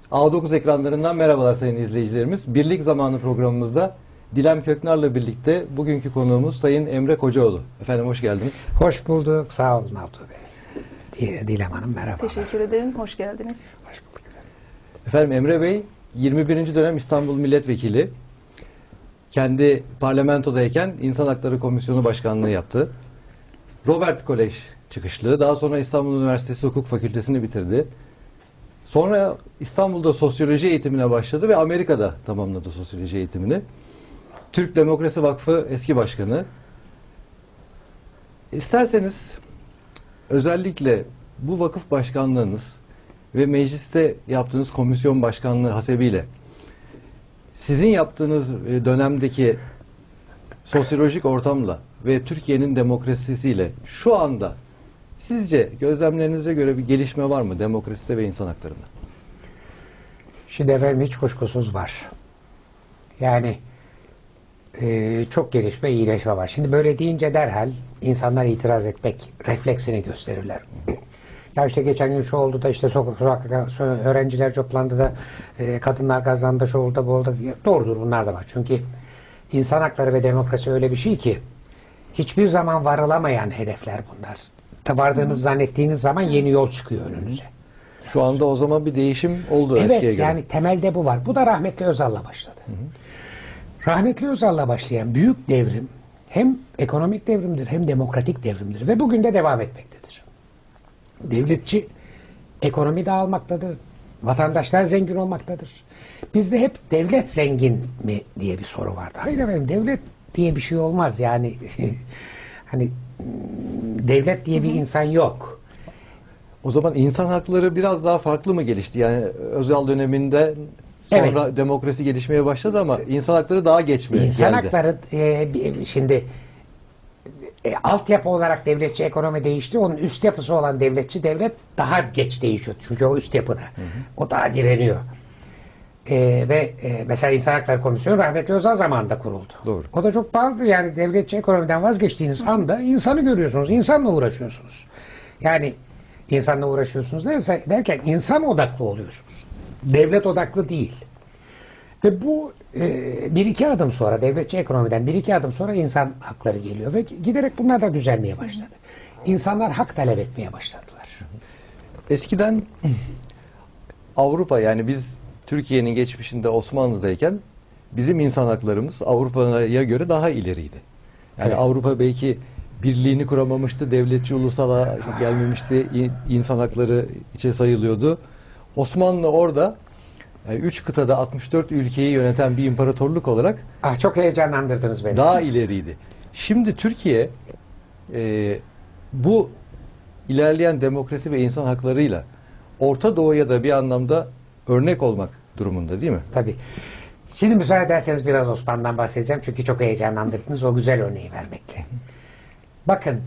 A9 ekranlarından merhabalar sayın izleyicilerimiz. Birlik Zamanı programımızda Dilem Köknar'la birlikte bugünkü konuğumuz Sayın Emre Kocaoğlu. Efendim hoş geldiniz. Hoş bulduk. Sağ olun Altuğ Bey. Dilem Hanım merhaba. Teşekkür ederim. Hoş geldiniz. Hoş bulduk. Efendim Emre Bey 21. dönem İstanbul Milletvekili. Kendi parlamentodayken İnsan Hakları Komisyonu Başkanlığı yaptı. Robert Kolej çıkışlı. Daha sonra İstanbul Üniversitesi Hukuk Fakültesini bitirdi. Sonra İstanbul'da sosyoloji eğitimine başladı ve Amerika'da tamamladı sosyoloji eğitimini. Türk Demokrasi Vakfı eski başkanı. İsterseniz özellikle bu vakıf başkanlığınız ve mecliste yaptığınız komisyon başkanlığı hasebiyle sizin yaptığınız dönemdeki sosyolojik ortamla ve Türkiye'nin demokrasisiyle şu anda sizce gözlemlerinize göre bir gelişme var mı demokraside ve insan haklarında? Şimdi efendim hiç kuşkusuz var. Yani çok gelişme, iyileşme var. Şimdi böyle deyince derhal insanlar itiraz etmek refleksini gösterirler. Ya işte geçen gün şu oldu da işte sokak öğrenciler toplandı da kadınlar kazandı, şu oldu da bu oldu. Doğrudur, bunlar da var. Çünkü insan hakları ve demokrasi öyle bir şey ki hiçbir zaman varılamayan hedefler bunlar. Vardığınız zannettiğiniz zaman yeni yol çıkıyor önünüze. Şu anda o zaman bir değişim oldu eskiye göre. Evet, yani temelde bu var. Bu da rahmetli Özal'la başladı. Rahmetli Özal'la başlayan büyük devrim hem ekonomik devrimdir hem demokratik devrimdir ve bugün de devam etmektedir. Devletçi ekonomi dağılmaktadır. Vatandaşlar zengin olmaktadır. Bizde hep devlet zengin mi diye bir soru vardı. Hayır efendim, devlet diye bir şey olmaz. Yani hani devlet diye bir insan yok. O zaman insan hakları biraz daha farklı mı gelişti? Yani Özal döneminde sonra evet, demokrasi gelişmeye başladı ama insan hakları daha geç mi İnsan geldi? hakları şimdi altyapı olarak devletçi ekonomi değişti. Onun üst yapısı olan devletçi devlet daha geç değişiyor. Çünkü o üst yapıda. O daha direniyor. Mesela İnsan Hakları Komisyonu rahmetli Özal zamanında kuruldu. Doğru. O da çok pahalı. Yani devletçi ekonomiden vazgeçtiğiniz anda insanı görüyorsunuz. İnsanla uğraşıyorsunuz. Yani insanla uğraşıyorsunuz derken insan odaklı oluyorsunuz. Devlet odaklı değil. Ve bu bir iki adım sonra, devletçi ekonomiden bir iki adım sonra insan hakları geliyor ve giderek bunlar da düzelmeye başladı. İnsanlar hak talep etmeye başladılar. Eskiden Avrupa, yani biz Türkiye'nin geçmişinde Osmanlı'dayken bizim insan haklarımız Avrupa'ya göre daha ileriydi. Yani evet, Avrupa belki birliğini kuramamıştı, devletçi ulusala gelmemişti, insan hakları içe sayılıyordu. Osmanlı orada yani 3 kıtada 64 ülkeyi yöneten bir imparatorluk olarak çok heyecanlandırdınız beni. Daha ileriydi. Şimdi Türkiye bu ilerleyen demokrasi ve insan haklarıyla Orta Doğu'ya da bir anlamda örnek olmak durumunda değil mi? Tabii. Şimdi müsaade ederseniz biraz Osmanlı'dan bahsedeceğim. Çünkü çok heyecanlandırdınız o güzel örneği vermekle. Bakın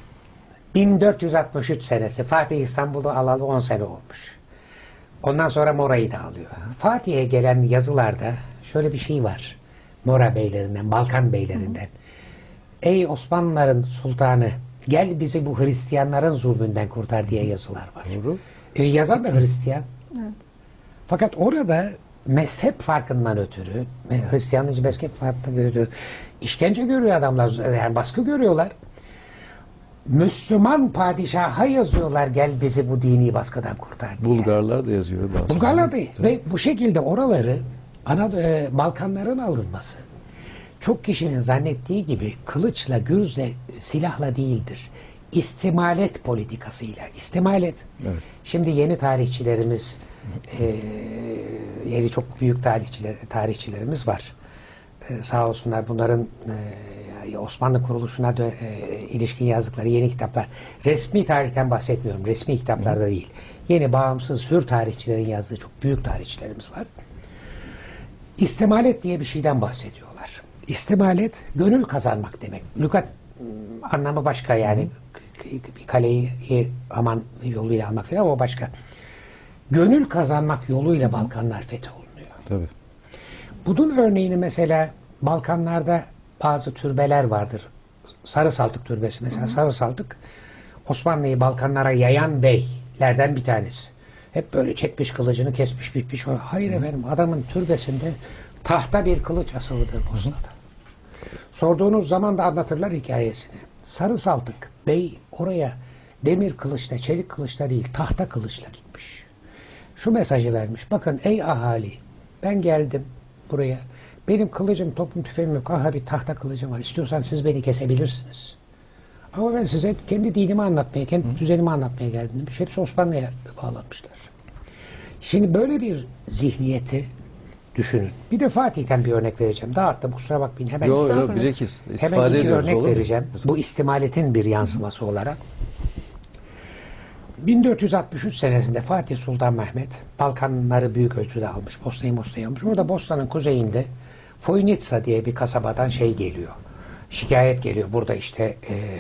1463 senesi Fatih İstanbul'u alalı 10 sene olmuş. Ondan sonra Mora'yı da alıyor. Fatih'e gelen yazılarda şöyle bir şey var. Mora beylerinden, Balkan beylerinden. Ey Osmanlıların sultanı, gel bizi bu Hristiyanların zulmünden kurtar diye yazılar var. Doğru. Yazan da Hristiyan. Evet. Fakat orada mezhep farkından ötürü, Hristiyanlıcı mezhep farkından ötürü işkence görüyor adamlar, yani baskı görüyorlar. Müslüman padişaha yazıyorlar, gel bizi bu dini baskıdan kurtar diye. Bulgarlar da yazıyor. Bulgarlar da. Ve bu şekilde oraları Balkanların alınması çok kişinin zannettiği gibi kılıçla, gürzle, silahla değildir. İstimalet politikasıyla. İstimalet. Evet. Şimdi yeni tarihçilerimiz yeni çok büyük tarihçilerimiz var. Sağ olsunlar, bunların Osmanlı kuruluşuna ilişkin yazdıkları yeni kitaplar. Resmi tarihten bahsetmiyorum. Resmi kitaplarda değil. Yeni bağımsız hür tarihçilerin yazdığı çok büyük tarihçilerimiz var. İstimalet diye bir şeyden bahsediyorlar. İstimalet gönül kazanmak demek. Lügat anlamı başka, yani bir kaleyi aman yoluyla almak falan, o başka. Gönül kazanmak yoluyla Balkanlar fetholunuyor. Tabii. Bunun örneğini mesela Balkanlarda bazı türbeler vardır. Sarı Saltık Türbesi mesela. Sarı Saltık Osmanlı'yı Balkanlara yayan beylerden bir tanesi. Hep böyle çekmiş kılıcını, kesmiş bitmiş. Hayır efendim, adamın türbesinde tahta bir kılıç asılıdır Bosna'da. Sorduğunuz zaman da anlatırlar hikayesini. Sarı Saltık Bey oraya demir kılıçla, çelik kılıçla değil, tahta kılıçla gitmiş. Şu mesajı vermiş. Bakın ey ahali, ben geldim buraya. Benim kılıcım, topum, tüfeğim yok. Aha bir tahta kılıcım var. İstiyorsan siz beni kesebilirsiniz. Ama ben size kendi dinimi anlatmaya, kendi düzenimi anlatmaya geldim demiş. Hepsi Osmanlı'ya bağlanmışlar. Şimdi böyle bir zihniyeti düşünün. Bir de Fatih'ten bir örnek vereceğim. Dağıttım, kusura bakmayın. Hemen Bilakis hemen istifade iki ediyoruz. örnek vereceğim. Bu istimaletin bir yansıması olarak. 1463 senesinde Fatih Sultan Mehmet Balkanları büyük ölçüde almış. Bosna'yı almış. Orada Bosna'nın kuzeyinde Foynica diye bir kasabadan geliyor. Şikayet geliyor. Burada işte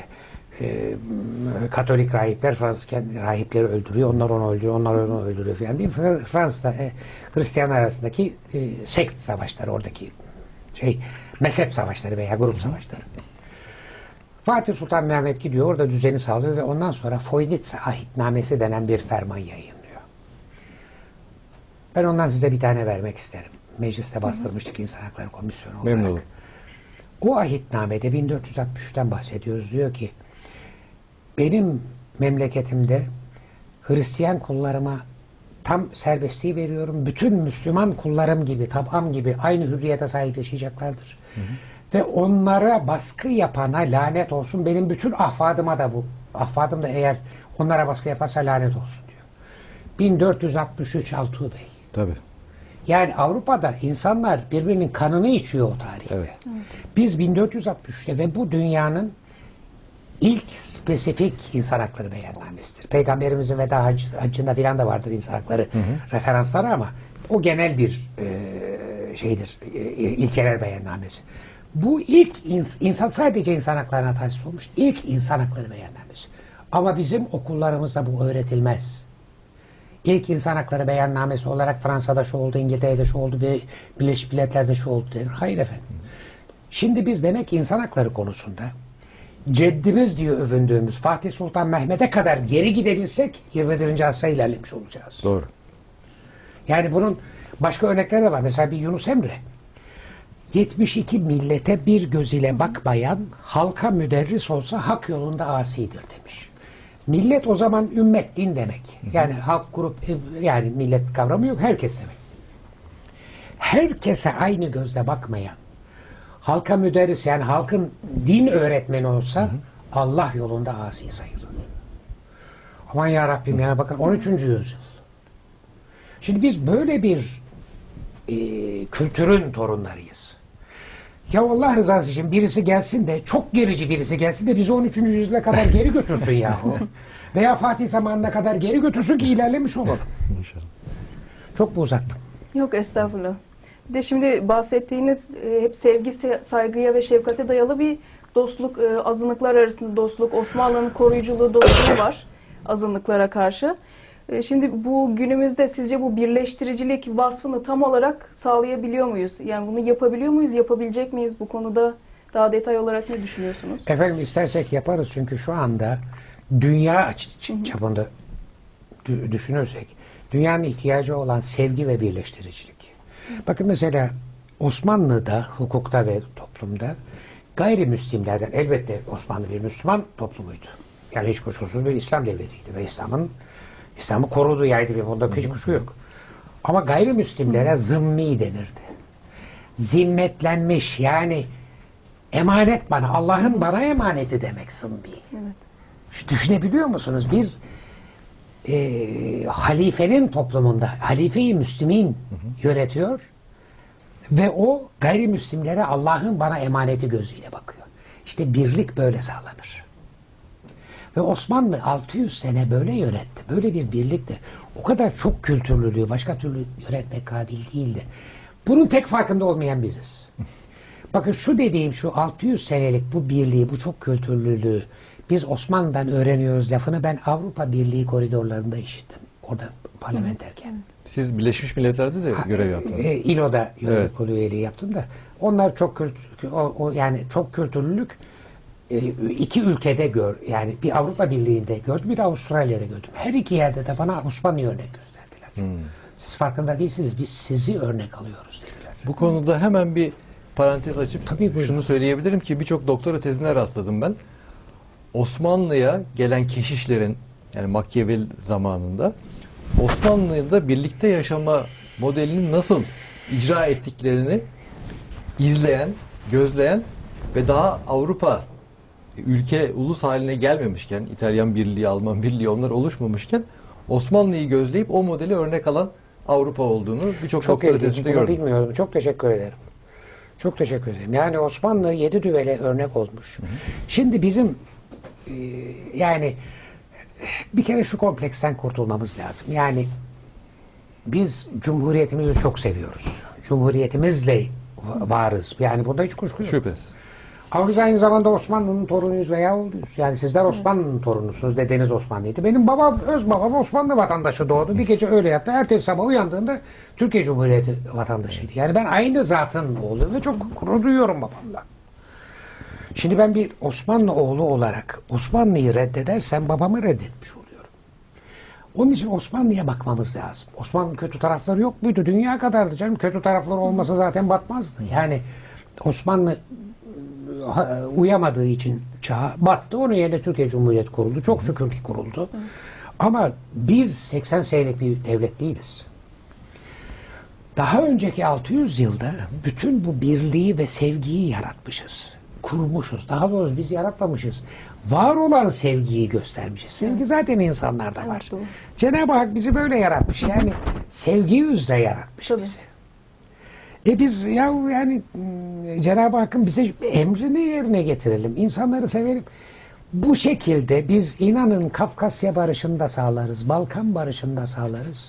Katolik rahipler Fransız rahipleri öldürüyor. Onlar onu öldürüyor. Onlar onu öldürüyor falan değil. Fransa'da Hristiyanlar arasındaki sekt savaşları, oradaki mezhep savaşları veya grup savaşları. Fatih Sultan Mehmet gidiyor, orada düzeni sağlıyor ve ondan sonra Foynica ahitnamesi denen bir ferman yayınlıyor. Ben ondan size bir tane vermek isterim. Mecliste bastırmıştık İnsan Hakları Komisyonu olarak. Memnun olun. O ahitnamede 1463'ten bahsediyoruz. Diyor ki benim memleketimde Hristiyan kullarıma tam serbestliği veriyorum. Bütün Müslüman kullarım gibi, tabam gibi aynı hürriyete sahip yaşayacaklardır. Ve onlara baskı yapana lanet olsun. Benim bütün ahfadıma da bu. Ahfadım da eğer onlara baskı yaparsa lanet olsun diyor. 1463 Altuğ Bey. Tabii. Yani Avrupa'da insanlar birbirinin kanını içiyor o tarihte. Evet. Biz 1463'te ve bu dünyanın ilk spesifik insan hakları beyannamesidir. Peygamberimizin veda haccında filan da vardır insan hakları referansları ama o genel bir ilkeler beyannamesi. Bu ilk insan sadece insan haklarına tahsis olmuş ilk insan hakları beyannamesi. Ama bizim okullarımızda bu öğretilmez. İlk insan hakları beyannamesi olarak Fransa'da şu oldu, İngiltere'de şu oldu, Birleşmiş Milletler'de şu oldu denir. Hayır efendim. Şimdi biz demek ki insan hakları konusunda ceddimiz diye övündüğümüz Fatih Sultan Mehmet'e kadar geri gidebilsek 21. asra ilerlemiş olacağız. Doğru. Yani bunun başka örnekleri de var. Mesela bir Yunus Emre 72 millete bir göz ile bakmayan halka müderris olsa hak yolunda asidir demiş. Millet o zaman ümmet, din demek. Yani halk, grup, yani millet kavramı yok. Herkes demek. Herkese aynı gözle bakmayan, halka müderris yani halkın din öğretmeni olsa Allah yolunda asi sayılır. Aman ya Rabbim ya bakın 13. yüzyıl. Şimdi biz böyle bir kültürün torunlarıyız. Ya Allah rızası için birisi gelsin de çok gerici birisi gelsin de bizi 13. yüzyıla kadar geri götürsün yahu. Veya Fatih zamanına kadar geri götürsün ki ilerlemiş olalım. İnşallah. Çok mu uzattım? Yok estağfurullah. Bir de şimdi bahsettiğiniz hep sevgi, saygıya ve şefkate dayalı bir dostluk, azınlıklar arasında dostluk, Osmanlı'nın koruyuculuğu, dostluğu var azınlıklara karşı. Şimdi bu günümüzde sizce bu birleştiricilik vasfını tam olarak sağlayabiliyor muyuz? Yani bunu yapabiliyor muyuz, yapabilecek miyiz bu konuda? Daha detay olarak ne düşünüyorsunuz? Efendim istersek yaparız çünkü şu anda dünya çapında düşünürsek dünyanın ihtiyacı olan sevgi ve birleştiricilik. Bakın mesela Osmanlı'da, hukukta ve toplumda gayrimüslimlerden elbette Osmanlı bir Müslüman toplumuydu. Yani hiç kuşkusuz bir İslam devletiydi ve İslam'ı korudu, yaydı ve bunda hiç kuşku yok. Ama gayrimüslimlere zımmi denirdi. Zimmetlenmiş yani emanet bana, Allah'ın bana emaneti demek zımmi. Evet. Düşünebiliyor musunuz? Bir halifenin toplumunda, halife-i Müslümin yönetiyor ve o gayrimüslimlere Allah'ın bana emaneti gözüyle bakıyor. İşte birlik böyle sağlanır. Ve Osmanlı 600 sene böyle yönetti. Böyle bir birlikte o kadar çok kültürlülüğü başka türlü yönetmek kabil değildi. Bunun tek farkında olmayan biziz. Bakın şu dediğim şu 600 senelik bu birliği, bu çok kültürlülüğü biz Osmanlı'dan öğreniyoruz lafını ben Avrupa Birliği koridorlarında işittim. Orada parlamenterken. Siz Birleşmiş Milletler'de de görev yaptınız. İLO'da yönetim üyeliği yaptım da onlar çok yani çok kültürlülük iki ülkede yani bir Avrupa Birliği'nde gördüm bir de Avustralya'da gördüm. Her iki yerde de bana Osmanlı örnek gösterdiler. Siz farkında değilsiniz. Biz sizi örnek alıyoruz dediler. Bu konuda hemen bir parantez açıp Tabii, buyurun. şunu söyleyebilirim ki birçok doktora tezine rastladım ben. Osmanlı'ya gelen keşişlerin, yani Machiavelli zamanında Osmanlı'da birlikte yaşama modelini nasıl icra ettiklerini izleyen, gözleyen ve daha Avrupa ülke ulus haline gelmemişken, İtalyan Birliği, Alman Birliği onlar oluşmamışken Osmanlı'yı gözleyip o modeli örnek alan Avrupa olduğunu birçok Çok doktora ilginç. tezinde Bunu gördüm. bilmiyordum. Çok teşekkür ederim. Çok teşekkür ederim. Yani Osmanlı 7 düvele örnek olmuş. Şimdi bizim yani bir kere şu kompleksten kurtulmamız lazım. Yani biz Cumhuriyetimizi çok seviyoruz. Cumhuriyetimizle varız. Yani bunda hiç kuşku yok. Şüphesiz. Ama biz aynı zamanda Osmanlı'nın torunuyuz veya oğluyuz. Yani sizler Osmanlı'nın torunusunuz. Dedeniz Osmanlıydı. Benim babam, öz babam Osmanlı vatandaşı doğdu. Bir gece öyle yattı. Ertesi sabah uyandığında Türkiye Cumhuriyeti vatandaşıydı. Yani ben aynı zatın oğlu ve çok gurur duyuyorum babamla. Şimdi ben bir Osmanlı oğlu olarak Osmanlı'yı reddedersem babamı reddetmiş oluyorum. Onun için Osmanlı'ya bakmamız lazım. Osmanlı'nın kötü tarafları yok muydu? Dünya kadardı canım. Kötü tarafları olmasa zaten batmazdı. Yani Osmanlı uyamadığı için çağa battı. Onun yerine Türkiye Cumhuriyeti kuruldu. Çok şükür ki kuruldu. Evet. Ama biz 80 senelik bir devlet değiliz. Daha önceki 600 yılda bütün bu birliği ve sevgiyi yaratmışız. Kurmuşuz. Daha doğrusu biz yaratmamışız. Var olan sevgiyi göstermişiz. Sevgi zaten insanlarda var. Evet, Cenab-ı Hak bizi böyle yaratmış. Yani sevgi üzere yaratmış bizi. Biz yani Cenab-ı Hakk'ın bize emrini yerine getirelim. İnsanları sevelim. Bu şekilde biz inanın Kafkasya barışını da sağlarız. Balkan barışını da sağlarız.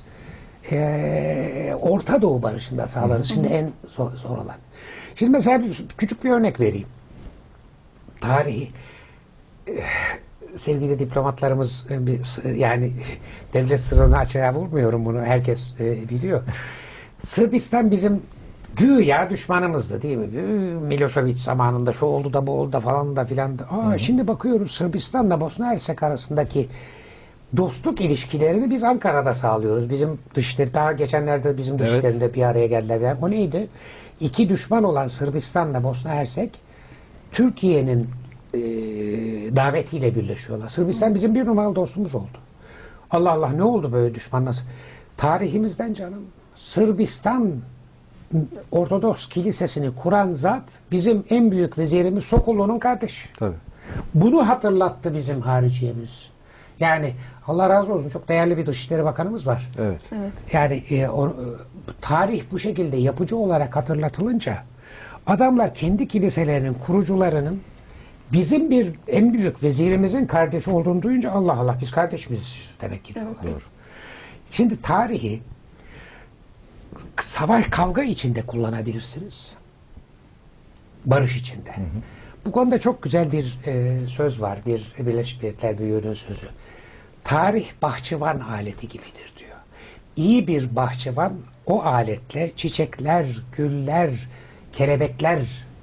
Orta Doğu barışını da sağlarız. Şimdi en zor olan. Şimdi mesela küçük bir örnek vereyim. Tarihi sevgili diplomatlarımız yani devlet sırrını açığa vurmuyorum, bunu herkes biliyor. Sırbistan bizim güya düşmanımızdı değil mi? Milošević zamanında şu oldu da bu oldu da falan da filan da. Şimdi bakıyoruz Sırbistan'la Bosna Hersek arasındaki dostluk ilişkilerini biz Ankara'da sağlıyoruz. Bizim dışişleri, daha geçenlerde bizim dışişlerinde bir araya geldiler. Yani o neydi? İki düşman olan Sırbistan'la Bosna Hersek Türkiye'nin davetiyle birleşiyorlar. Sırbistan bizim bir numaralı dostumuz oldu. Allah Allah, ne oldu böyle düşmanlar? Tarihimizden canım. Sırbistan Ortodoks Kilisesi'ni kuran zat bizim en büyük vezirimiz Sokollu'nun kardeşi. Tabii. Bunu hatırlattı bizim hariciyemiz. Yani Allah razı olsun, çok değerli bir Dışişleri Bakanımız var. Evet. Yani tarih bu şekilde yapıcı olarak hatırlatılınca adamlar kendi kiliselerinin kurucularının bizim bir en büyük vezirimizin kardeşi olduğunu duyunca Allah Allah, biz kardeşimiz demek ki diyorlar. Doğru. Şimdi tarihi savaş, kavga içinde kullanabilirsiniz. Barış içinde. Bu konuda çok güzel bir söz var. Bir Birleşmiş Milletler Büyüğü'nün sözü. Tarih bahçıvan aleti gibidir diyor. İyi bir bahçıvan o aletle çiçekler, güller, kelebekler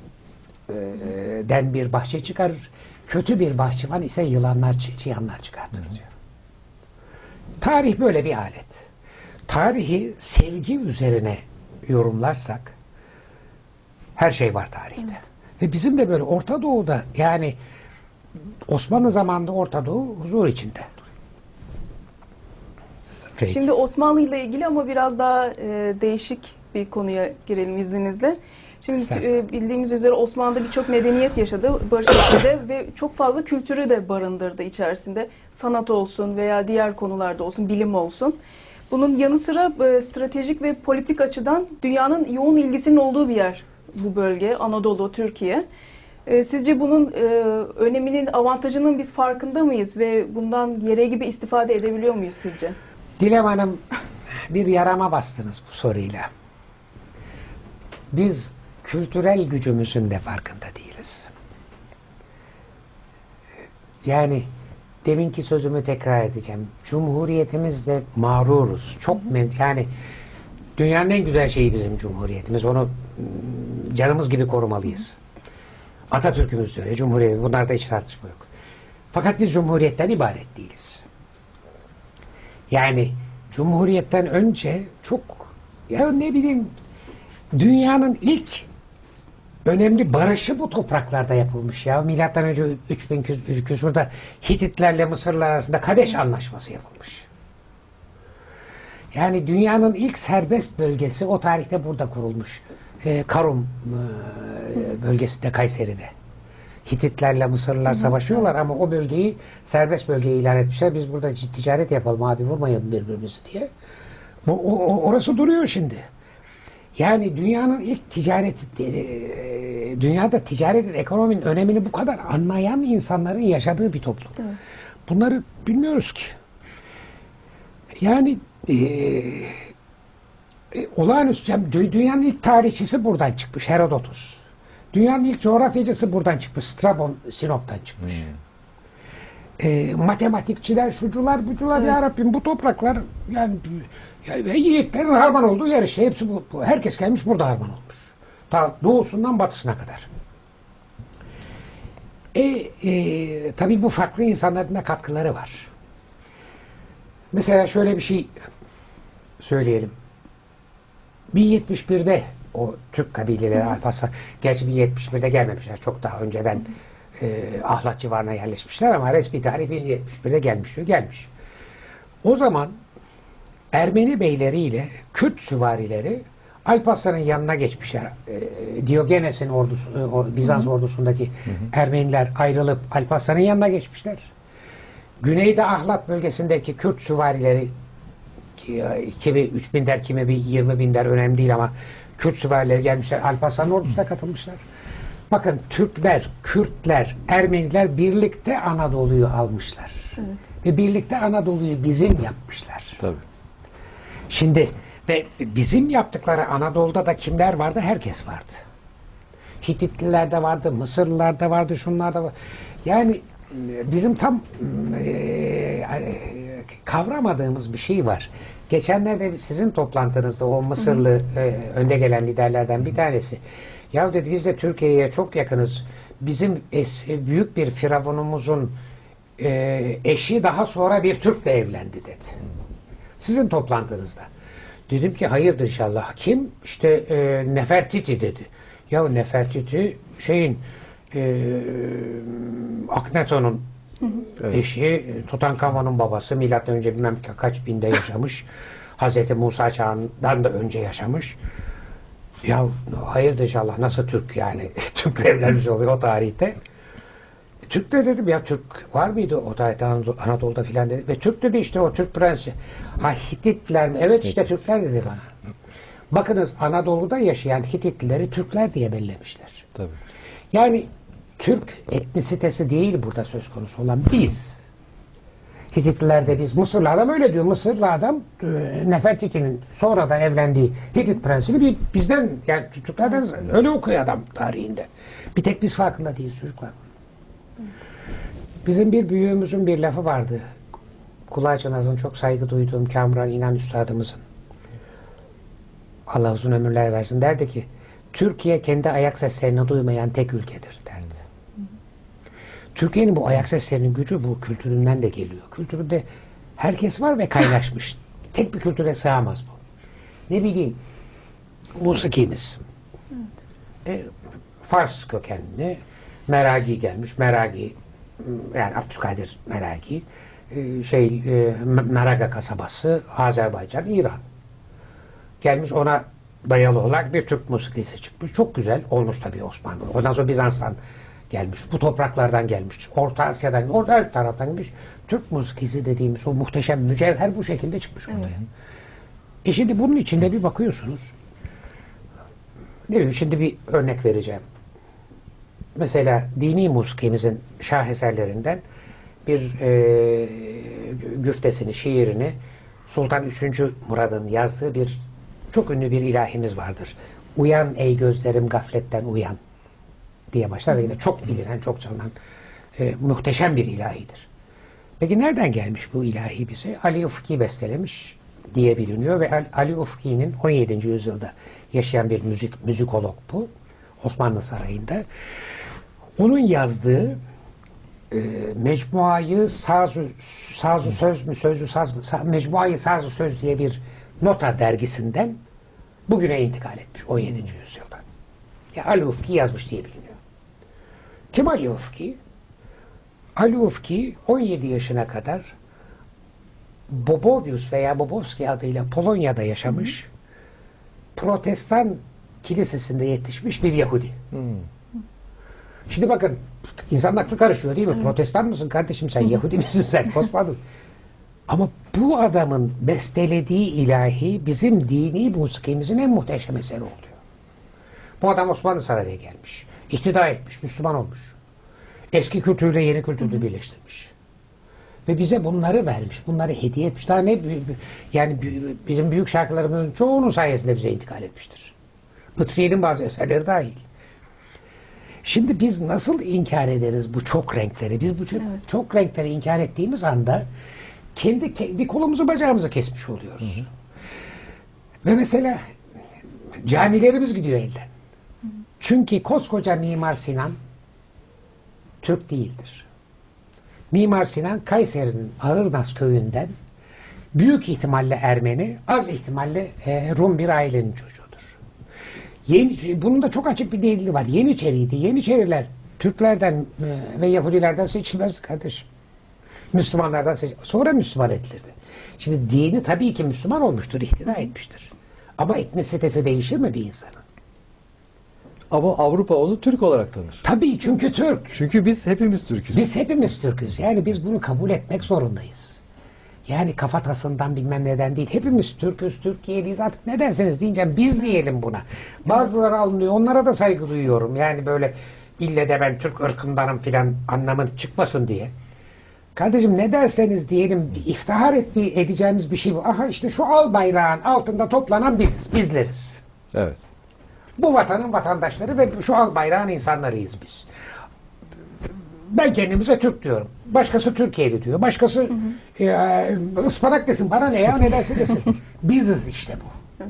den bir bahçe çıkarır. Kötü bir bahçıvan ise yılanlar, çıyanlar çıkartır diyor. Tarih böyle bir alet. Tarihi sevgi üzerine yorumlarsak her şey var tarihte. Evet. Ve bizim de böyle Orta Doğu'da, yani Osmanlı zamanında Orta Doğu huzur içinde. Peki. Şimdi Osmanlı ile ilgili ama biraz daha değişik bir konuya girelim izninizle. Şimdi bildiğimiz üzere Osmanlı'da birçok medeniyet yaşadı, barış içinde ve çok fazla kültürü de barındırdı içerisinde. Sanat olsun veya diğer konularda olsun, bilim olsun. Bunun yanı sıra stratejik ve politik açıdan dünyanın yoğun ilgisinin olduğu bir yer bu bölge, Anadolu, Türkiye. Sizce bunun öneminin, avantajının biz farkında mıyız ve bundan gereği gibi istifade edebiliyor muyuz sizce? Dilem Hanım, bir yarama bastınız bu soruyla. Biz kültürel gücümüzün de farkında değiliz. Yani deminki sözümü tekrar edeceğim. Cumhuriyetimizle mağruruz. Çok yani dünyanın en güzel şeyi bizim cumhuriyetimiz. Onu canımız gibi korumalıyız. Atatürk'ümüz de öyle, cumhuriyet. Bunlarda hiç tartışma yok. Fakat biz cumhuriyetten ibaret değiliz. Yani Cumhuriyetten önce çok, ya ne bileyim, dünyanın ilk önemli barışı bu topraklarda yapılmış ya. Milattan önce 3000 küsurda Hititlerle Mısırlılar arasında Kadeş Anlaşması yapılmış. Yani dünyanın ilk serbest bölgesi o tarihte burada kurulmuş. Karum bölgesinde, Kayseri'de. Hititlerle Mısırlılar savaşıyorlar ama o bölgeyi serbest bölge ilan etmişler. Biz burada ticaret yapalım abi, vurmayalım birbirimizi diye. Orası duruyor şimdi. Yani dünyanın ilk dünyada ticaretin, ekonominin önemini bu kadar anlayan insanların yaşadığı bir toplum. Evet. Bunları bilmiyoruz ki. Yani olağanüstü, dünyanın ilk tarihçisi buradan çıkmış, Herodotus. Dünyanın ilk coğrafyacısı buradan çıkmış, Strabon Sinop'tan çıkmış. Matematikçiler, şucular, bucular, evet. Ya Rabbim, bu topraklar yani yiğitlerin harman olduğu yer işte. Hepsi bu. Herkes gelmiş burada harman olmuş. Ta doğusundan batısına kadar. Tabii bu farklı insanların da katkıları var. Mesela şöyle bir şey söyleyelim. 1071'de o Türk kabileleri Alparslan, gerçi 1071'de gelmemişler. Çok daha önceden Ahlat civarına yerleşmişler ama resmi tarih 1071'de gelmiş diyor. Gelmiş. O zaman Ermeni beyleriyle Kürt süvarileri Alparslan'ın yanına geçmişler. Diogenes'in ordusu, Bizans ordusundaki Ermeniler ayrılıp Alparslan'ın yanına geçmişler. Güneyde Ahlat bölgesindeki Kürt süvarileri, kimi 3000 der, kimi 20.000 der, önemli değil ama Kürt süvarileri gelmişler. Alparslan'ın ordusuna katılmışlar. Bakın, Türkler, Kürtler, Ermeniler birlikte Anadolu'yu almışlar. Evet. Ve birlikte Anadolu'yu bizim yapmışlar. Tabii. Şimdi ve bizim yaptıkları Anadolu'da da kimler vardı? Herkes vardı. Hititliler de vardı, Mısırlılar da vardı, şunlar da var. Yani bizim tam kavramadığımız bir şey var. Geçenlerde sizin toplantınızda o Mısırlı önde gelen liderlerden bir tanesi, ya dedi, biz de Türkiye'ye çok yakınız. Bizim büyük bir firavunumuzun eşi daha sonra bir Türk'le evlendi dedi. Sizin toplantınızda. Dedim ki hayırdır inşallah. Kim? İşte Nefertiti dedi. Ya Nefertiti Akhenaton'un eşi, Tutankamon'un babası, milattan önce bilmem kaç binde yaşamış. Hazreti Musa çağından da önce yaşamış. Ya hayırdır inşallah, nasıl Türk yani? Türk'le evlenmiş oluyor o tarihte. Türk de dedim, ya Türk var mıydı o tarihte Anadolu'da filan dedi. Ve Türk dedi, işte o Türk prensi. Ha, Hititler mi? Evet, işte Türkler dedi bana. Bakınız, Anadolu'da yaşayan Hititlileri Türkler diye bellemişler. Tabii. Yani Türk etnisitesi değil burada söz konusu olan, biz. Hititliler de biz. Mısırlı adam öyle diyor. Mısırlı adam Nefertiti'nin sonra da evlendiği Hitit prensini bizden, yani Türklerden öyle okuyor adam tarihinde. Bir tek biz farkında değiliz çocuklar. Bizim bir büyüğümüzün bir lafı vardı. Kulağı çınlasın, çok saygı duyduğum Kamuran İnan Üstadımızın. Allah uzun ömürler versin. Derdi ki, Türkiye kendi ayak seslerini duymayan tek ülkedir derdi. Türkiye'nin bu ayak seslerinin gücü bu kültüründen de geliyor. Kültüründe herkes var ve kaynaşmış. Tek bir kültüre sığamaz bu. Ne bileyim, musikimiz. Evet. Fars kökenli, Meragi gelmiş. Meragi, yani Abdülkadir Meragi, Meraga kasabası, Azerbaycan, İran. Gelmiş, ona dayalı olarak bir Türk musikisi çıkmış. Çok güzel olmuş tabii Osmanlı. Ondan sonra Bizans'tan gelmiş. Bu topraklardan gelmiş. Orta Asya'dan, orada her taraftan gelmiş. Türk musikisi dediğimiz o muhteşem mücevher bu şekilde çıkmış ortaya. Şimdi bunun içinde bir bakıyorsunuz. Ne bileyim, şimdi bir örnek vereceğim. Mesela dini musikimizin şaheserlerinden bir güftesini, şiirini Sultan 3. Murad'ın yazdığı bir çok ünlü bir ilahimiz vardır. Uyan ey gözlerim gafletten uyan diye başlar ve çok bilinen, çok çalınan muhteşem bir ilahidir. Peki nereden gelmiş bu ilahi bize? Ali Ufki bestelemiş diye biliniyor ve Ali Ufki'nin 17. yüzyılda yaşayan bir müzikolog bu. Osmanlı Sarayı'nda. Onun yazdığı Mecmuayı Sazu Söz mü, Sözü Saz mı? Mecmuayı Sazu Söz diye bir nota dergisinden bugüne intikal etmiş 17. yüzyılda. Ya Ali Ufki yazmış diye biliniyor. Kim Ali Ufki? Ali Ufki 17 yaşına kadar Bobovius veya Bobovski adıyla Polonya'da yaşamış, Protestan kilisesinde yetişmiş bir Yahudi. Şimdi bakın, insanın aklı karışıyor değil mi? Evet. Protestan mısın kardeşim sen, Yahudi misin sen, Osmanlı? Ama bu adamın bestelediği ilahi bizim dini musikimizin en muhteşem eseri oluyor. Bu adam Osmanlı Sarayı'na gelmiş, ihtida etmiş, Müslüman olmuş. Eski kültürle yeni kültürü birleştirmiş. Ve bize bunları vermiş, bunları hediye etmiş. Daha ne, yani bizim büyük şarkılarımızın çoğunun sayesinde bize intikal etmiştir. Lütfiye'nin bazı eserleri dahil. Şimdi biz nasıl inkar ederiz bu çok renkleri? Biz bu çok renkleri inkar ettiğimiz anda bir kolumuzu bacağımızı kesmiş oluyoruz. Ve mesela camilerimiz gidiyor elden. Çünkü koskoca Mimar Sinan Türk değildir. Mimar Sinan Kayseri'nin Ağırnaz köyünden büyük ihtimalle Ermeni, az ihtimalle Rum bir ailenin çocuğudur. Bunun da çok açık bir delili var. Yeniçeriydi. Yeniçeriler Türklerden ve Yahudilerden seçilmez kardeşim. Müslümanlardan sonra Müslüman edilirdi. Şimdi dini tabii ki Müslüman olmuştur, ihtida etmiştir. Ama etnisitesi değişir mi bir insanın? Ama Avrupa onu Türk olarak tanır. Tabii, çünkü Türk. Çünkü biz hepimiz Türk'üz. Biz hepimiz Türk'üz. Yani biz bunu kabul etmek zorundayız. Yani kafatasından bilmem neden değil. Hepimiz Türk'üz, Türkiye'liyiz. Artık ne derseniz diyeceğim, biz diyelim buna. Bazıları alınıyor. Onlara da saygı duyuyorum. Yani böyle ille de ben Türk ırkındanım filan anlamın çıkmasın diye. Kardeşim ne derseniz diyelim, iftihar edeceğimiz bir şey bu. Aha işte şu al bayrağın altında toplanan biziz, bizleriz. Evet. Bu vatanın vatandaşları ve şu al bayrağın insanlarıyız biz. Ben kendimize Türk diyorum. Başkası Türkiye'li diyor. Başkası ıspanak desin. Bana ne ya, ne derse desin. Biziz işte bu.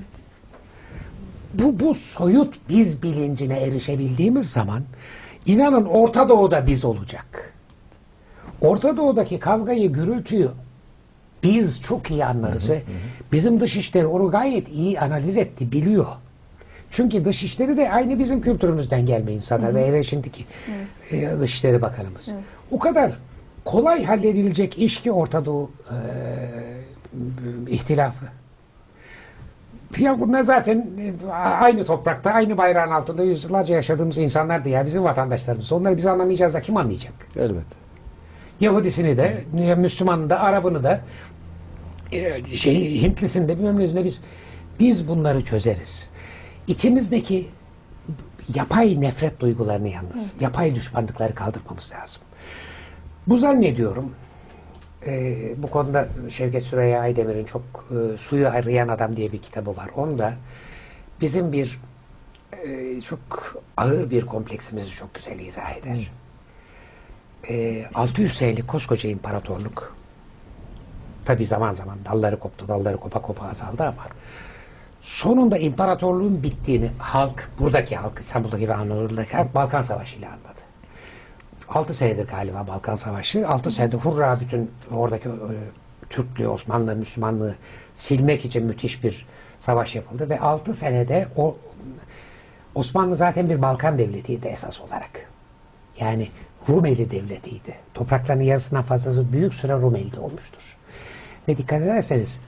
Evet. Bu soyut biz bilincine erişebildiğimiz zaman inanın Orta Doğu'da biz olacak. Orta Doğu'daki kavgayı, gürültüyü biz çok iyi anlarız ve bizim dışişleri onu gayet iyi analiz etti, biliyor. Çünkü dışişleri de aynı bizim kültürümüzden gelme insanlar ve hele şimdiki Dışişleri Bakanımız. Evet. O kadar kolay halledilecek iş ki Orta Doğu ihtilafı. Ya bunlar zaten aynı toprakta, aynı bayrağın altında yüzyıllarca yaşadığımız insanlardı ya, bizim vatandaşlarımız. Onları biz anlamayacağız da kim anlayacak? Elbette. Yahudisini de, Müslümanını da, Arabını da, Hintlisini de, bilmem nesini de biz bunları çözeriz. İçimizdeki yapay nefret duygularını yalnız, yapay düşmanlıkları kaldırmamız lazım. Bu zannediyorum, bu konuda Şevket Süreyya Aydemir'in çok Suyu Arayan Adam diye bir kitabı var. Onda bizim bir çok ağır bir kompleksimizi çok güzel izah eder. 600 senelik koskoca imparatorluk, tabi zaman zaman dalları koptu, dalları kopa kopa azaldı ama sonunda imparatorluğun bittiğini buradaki halk, İstanbul'daki ve Anadolu'daki halk Balkan Savaşı ile anladı. 6 senedir galiba Balkan Savaşı. 6 senedir hurra bütün oradaki Türklüğü, Osmanlı, Müslümanlığı silmek için müthiş bir savaş yapıldı ve 6 senede Osmanlı zaten bir Balkan devletiydi esas olarak. Yani Rumeli devletiydi. Topraklarının yarısından fazlası büyük süre Rumeli'de olmuştur. Ve dikkat ederseniz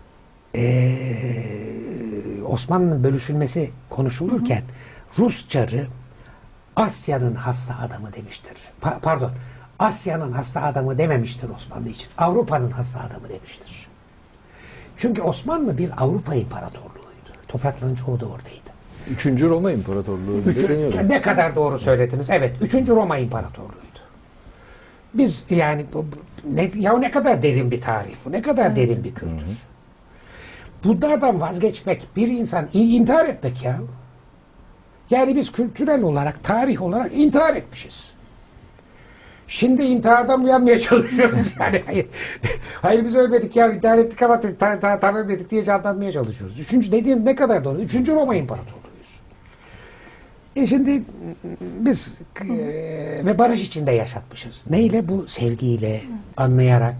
Osmanlı'nın bölüşülmesi konuşulurken Rus Çarı Asya'nın hasta adamı demiştir. Pardon, Asya'nın hasta adamı dememiştir Osmanlı için. Avrupa'nın hasta adamı demiştir. Çünkü Osmanlı bir Avrupa imparatorluğuydu. Toprakların çoğu da oradaydı. 3. Roma İmparatorluğu deniyordu. Ne kadar doğru söylediniz. Evet, 3. Roma İmparatorluğuydu. Biz yani ne kadar derin bir tarih bu, ne kadar derin bir kültür. Bunlardan vazgeçmek, bir insan intihar etmek ya. Yani biz kültürel olarak, tarih olarak intihar etmişiz. Şimdi intihardan uyanmaya çalışıyoruz yani. Hayır biz ölmedik ya, intihar ettik ama tam ölmedik diye canlanmaya çalışıyoruz. Dediğim ne kadar doğru. 3. Roma İmparatorluğuyuz. Şimdi biz ve barış içinde yaşatmışız. Neyle? Bu sevgiyle, anlayarak,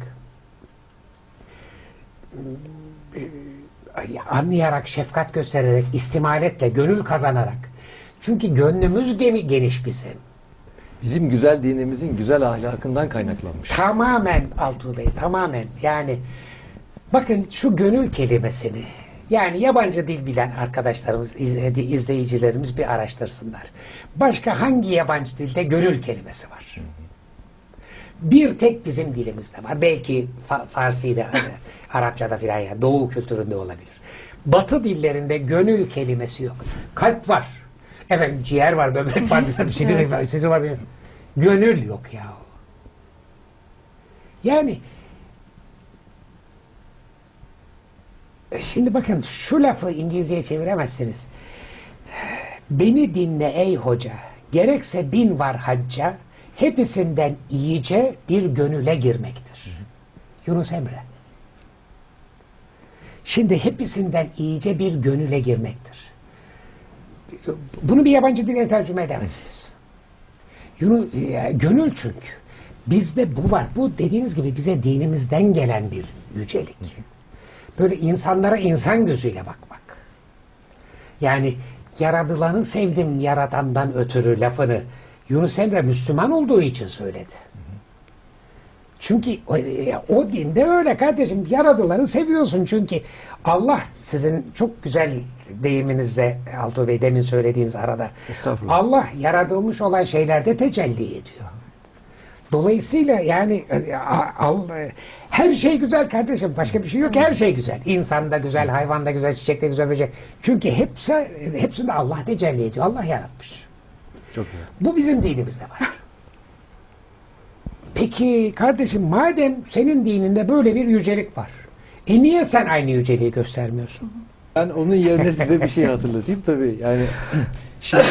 şefkat göstererek, istimaletle, gönül kazanarak. Çünkü gönlümüz geniş bizim. Bizim güzel dinimizin güzel ahlakından kaynaklanmış. Tamamen Altuğ Bey, tamamen. Yani bakın şu gönül kelimesini, yani yabancı dil bilen arkadaşlarımız, izleyicilerimiz bir araştırsınlar. Başka hangi yabancı dilde gönül kelimesi var? Bir tek bizim dilimizde var. Belki Farsi'de, Arapçada filan, yani Doğu kültüründe olabilir. Batı dillerinde gönül kelimesi yok. Kalp var. Efendim ciğer var, böbrek var, sinir var. Gönül yok ya. Yani şimdi bakın şu lafı İngilizceye çeviremezsiniz. Beni dinle ey hoca, gerekse 1000 var hacca, hepsinden iyice bir gönüle girmektir. Yunus Emre. Şimdi hepsinden iyice bir gönüle girmektir. Bunu bir yabancı dile tercüme edemezsiniz. Gönül çünkü. Bizde bu var. Bu dediğiniz gibi bize dinimizden gelen bir yücelik. Böyle insanlara insan gözüyle bakmak. Yani yaradılanı sevdim yaratandan ötürü lafını Yunus Emre Müslüman olduğu için söyledi. Çünkü o dinde öyle kardeşim, yaradılanı seviyorsun çünkü Allah sizin çok güzel deyiminizle Altuğ Bey demin söylediğiniz arada Allah yaratılmış olan şeylerde tecelli ediyor. Dolayısıyla yani her şey güzel kardeşim. Başka bir şey yok. Her şey güzel. İnsan da güzel, hayvan da güzel, çiçek de güzel, böcek. Çünkü hepsinde Allah tecelli ediyor. Allah yaratmış. Çok güzel. Bu bizim dinimizde var. Peki kardeşim madem senin dininde böyle bir yücelik var. Niye sen aynı yüceliği göstermiyorsun? Ben onun yerine size bir şey hatırlatayım tabii. Yani şimdi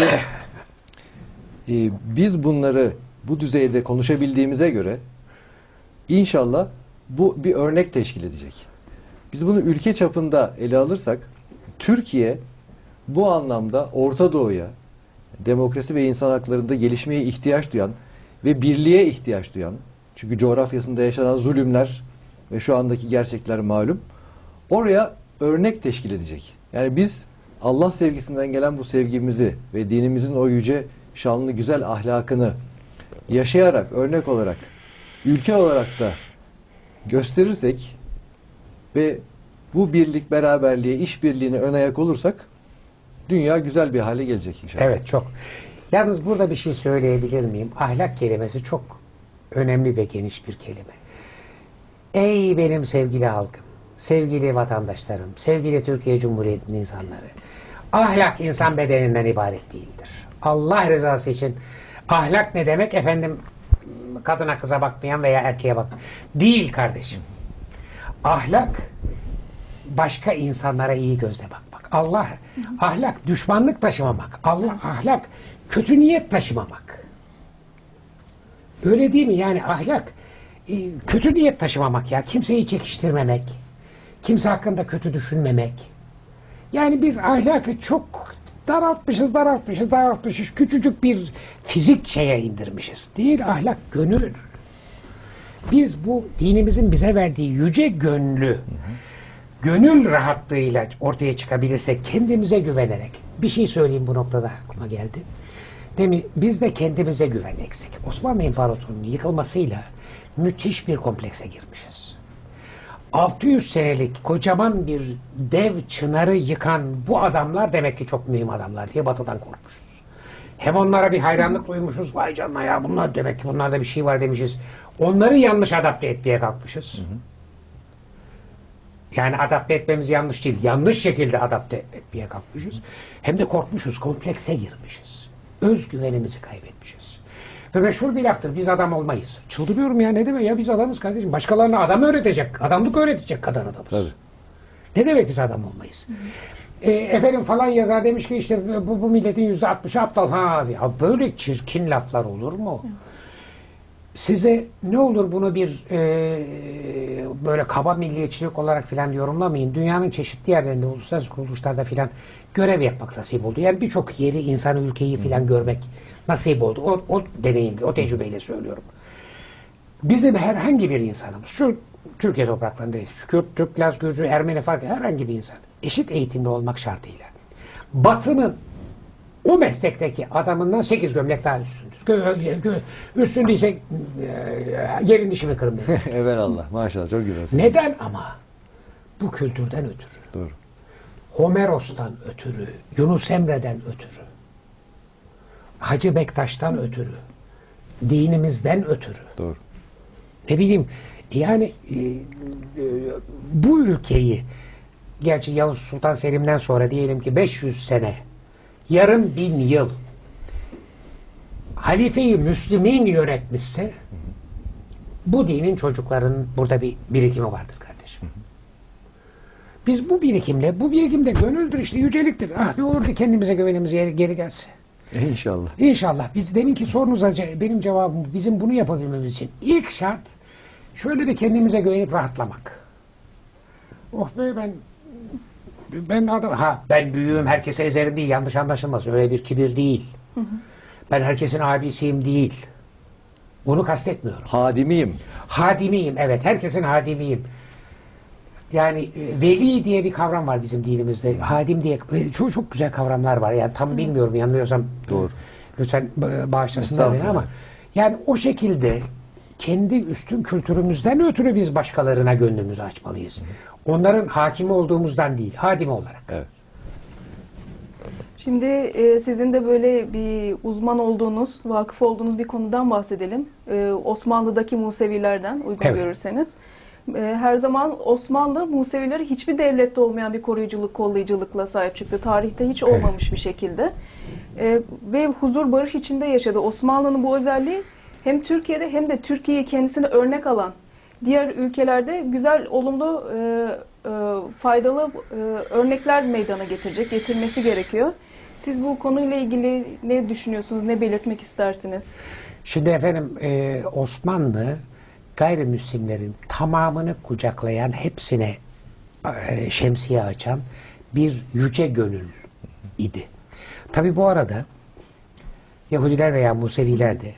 biz bunları bu düzeyde konuşabildiğimize göre inşallah bu bir örnek teşkil edecek. Biz bunu ülke çapında ele alırsak Türkiye bu anlamda Orta Doğu'ya demokrasi ve insan haklarında gelişmeye ihtiyaç duyan ve birliğe ihtiyaç duyan, çünkü coğrafyasında yaşanan zulümler ve şu andaki gerçekler malum, oraya örnek teşkil edecek. Yani biz Allah sevgisinden gelen bu sevgimizi ve dinimizin o yüce, şanlı, güzel ahlakını yaşayarak, örnek olarak, ülke olarak da gösterirsek ve bu birlik, beraberliğe, işbirliğine ön ayak olursak dünya güzel bir hale gelecek inşallah. Evet, çok. Yalnız burada bir şey söyleyebilir miyim? Ahlak kelimesi çok önemli ve geniş bir kelime. Ey benim sevgili halkım, sevgili vatandaşlarım, sevgili Türkiye Cumhuriyeti'nin insanları. Ahlak insan bedeninden ibaret değildir. Allah rızası için ahlak ne demek? Efendim kadına kıza bakmayan veya erkeğe bak. Değil kardeşim. Ahlak başka insanlara iyi gözle bakmak. Ahlak düşmanlık taşımamak. Ahlak kötü niyet taşımamak. Öyle değil mi? Yani ahlak kötü niyet taşımamak ya. Kimseyi çekiştirmemek. Kimse hakkında kötü düşünmemek. Yani biz ahlakı çok daraltmışız. Küçücük bir fizik şeye indirmişiz. Değil, ahlak gönül. Biz bu dinimizin bize verdiği yüce gönlü, gönül rahatlığıyla ortaya çıkabilirsek, kendimize güvenerek. Bir şey söyleyeyim, bu noktada aklıma geldi. Demin bizde kendimize güven eksik. Osmanlı İmparatorluğu'nun yıkılmasıyla müthiş bir komplekse girmişiz. 600 senelik kocaman bir dev çınarı yıkan bu adamlar demek ki çok mühim adamlar diye Batı'dan korkmuşuz. Hem onlara bir hayranlık duymuşuz. Vay canına ya, bunlar demek ki bunlarda bir şey var demişiz. Onları yanlış adapte etmeye kalkmışız. Yani adapte etmemiz yanlış değil. Yanlış şekilde adapte etmeye kalkmışız. Hem de korkmuşuz. Komplekse girmişiz. Özgüvenimizi kaybetmişiz. Ve meşhur bir laftır. Biz adam olmayız. Çıldırıyorum ya, ne demek ya, biz adamız kardeşim. Başkalarına adam öğretecek, adamlık öğretecek kadar adamız. Tabii. Ne demek biz adam olmayız? Efendim falan yazar demiş ki işte bu milletin %60'ı aptal. Ha abi, böyle çirkin laflar olur mu? size ne olur bunu bir böyle kaba milliyetçilik olarak filan yorumlamayın. Dünyanın çeşitli yerlerinde, uluslararası kuruluşlarda filan görev yapmak nasip oldu. Yani birçok yeri, insanı, ülkeyi filan görmek nasip oldu. O deneyimle, o tecrübeyle söylüyorum. Bizim herhangi bir insanımız, şu Türkiye topraklarında, şu Kürt, Türk, Laz, Gürcü, Ermeni farkı herhangi bir insan eşit eğitimli olmak şartıyla Batı'nın o meslekteki adamından 8 gömlek daha üstündür. Üstün değilse yerin dişimi kırın benim. Evelallah. Maşallah. Çok güzel. Neden ama? Bu kültürden ötürü. Doğru. Homeros'tan ötürü, Yunus Emre'den ötürü, Hacı Bektaş'tan ötürü, dinimizden ötürü. Doğru. Ne bileyim, yani bu ülkeyi, gerçi Yavuz Sultan Selim'den sonra diyelim ki 500 sene, yarım bin yıl halife-i Müslümin yönetmişse, bu dinin çocuklarının burada bir birikimi vardır kardeşim. Biz bu birikimde gönüldür işte, yüceliktir. Ah, ne olur ki kendimize güvenimiz geri gelse. İnşallah. İnşallah. Biz deminki sorunuza benim cevabım, bizim bunu yapabilmemiz için ilk şart şöyle bir kendimize güvenip rahatlamak. Oh be, ben büyüğüm, herkese ezerim değil, yanlış anlaşılmasın. Öyle bir kibir değil. Ben herkesin abisiyim değil. Bunu kastetmiyorum. Hadimiyim. Hadimiyim, evet, herkesin hadimiyim. Yani veli diye bir kavram var bizim dinimizde. Hadim diye çok güzel kavramlar var. Yani tam bilmiyorum, yanılıyorsam Doğru. lütfen bağışlasınlar beni ama yani o şekilde kendi üstün kültürümüzden ötürü biz başkalarına gönlümüzü açmalıyız. Onların hakimi olduğumuzdan değil, hadimi olarak. Evet. Şimdi sizin de böyle bir uzman olduğunuz, vakıf olduğunuz bir konudan bahsedelim. Osmanlı'daki Musevilerden uygun Evet. görürseniz. Her zaman Osmanlı Musevileri hiçbir devlette olmayan bir koruyuculuk, kollayıcılıkla sahip çıktı. Tarihte hiç olmamış bir şekilde. Ve huzur, barış içinde yaşadı. Osmanlı'nın bu özelliği hem Türkiye'de hem de Türkiye'yi kendisine örnek alan diğer ülkelerde güzel, olumlu, faydalı örnekler meydana getirmesi gerekiyor. Siz bu konuyla ilgili ne düşünüyorsunuz, ne belirtmek istersiniz? Şimdi efendim, Osmanlı gayrimüslimlerin tamamını kucaklayan, hepsine şemsiye açan bir yüce gönül idi. Tabi bu arada Yahudiler veya Museviler de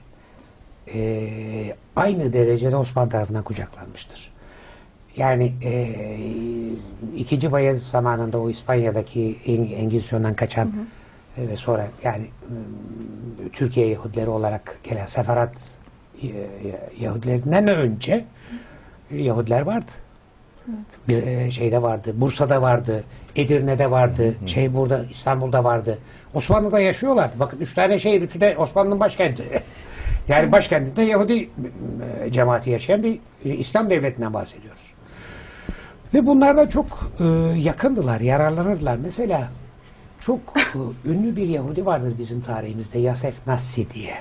aynı derecede Osmanlı tarafından kucaklanmıştır. Yani 2. Bayezid zamanında o İspanya'daki Engizisyon'dan kaçan ve sonra yani Türkiye Yahudileri olarak gelen Sefarat Yahudilerinden önce Yahudiler vardı. Bir şeyde vardı, Bursa'da vardı, Edirne'de vardı, burada İstanbul'da vardı. Osmanlı'da yaşıyorlardı. Bakın 3 tane şehir, üçü de Osmanlı'nın başkenti. Yani başkentinde Yahudi cemaati yaşayan bir İslam devletinden bahsediyoruz. Ve bunlardan çok yakındılar, yararlanırdılar. Mesela çok ünlü bir Yahudi vardır bizim tarihimizde, Yasef Nassi diye.